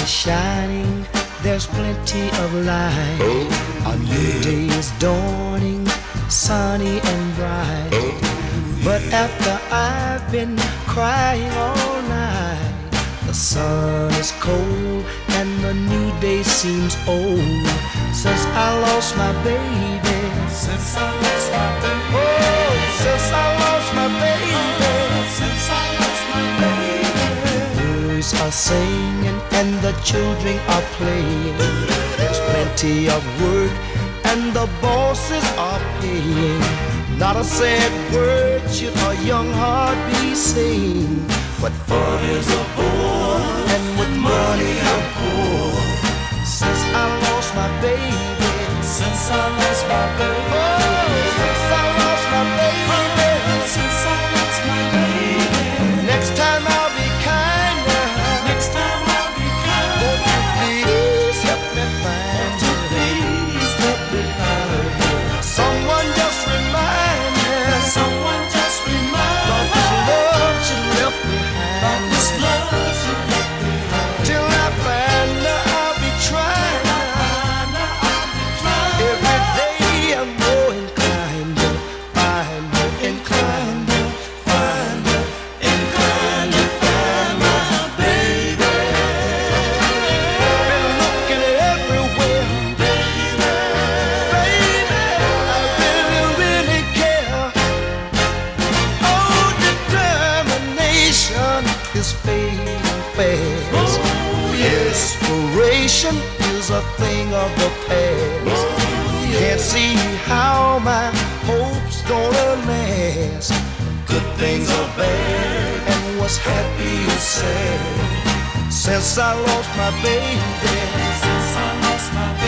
is shining, there's plenty of light. A new day is dawning, sunny and bright. But after I've been crying all night, the sun is cold and the new day seems old. Since I lost my baby, since I lost my baby, oh, since I lost my baby, since I lost my baby. The birds are singing and the children are playing. There's plenty of work and the bosses are paying. Not a sad word should a young heart be saying. But fun is a bore, and with money I'm poor. Since I lost my baby, since I lost my baby, oh, since I lost my baby, since I lost my baby. Next time I'll be kinder, next time I'll be kinder. Won't you please help me find you? Please help me find you. Someone just remind me, someone just remind me of this love you left behind, of this love you left behind. Till I find her, I'll be trying. Every day I'm more inclined to find her, inclined to find her, inclined to find my baby. Been looking everywhere, baby, baby, I really, really care. Oh, determination is fading fast. Inspiration is a thing of the past. Can't see how my hope's gonna last. Good things are bad, and what's happy is sad. Since I lost my baby, since I lost my baby.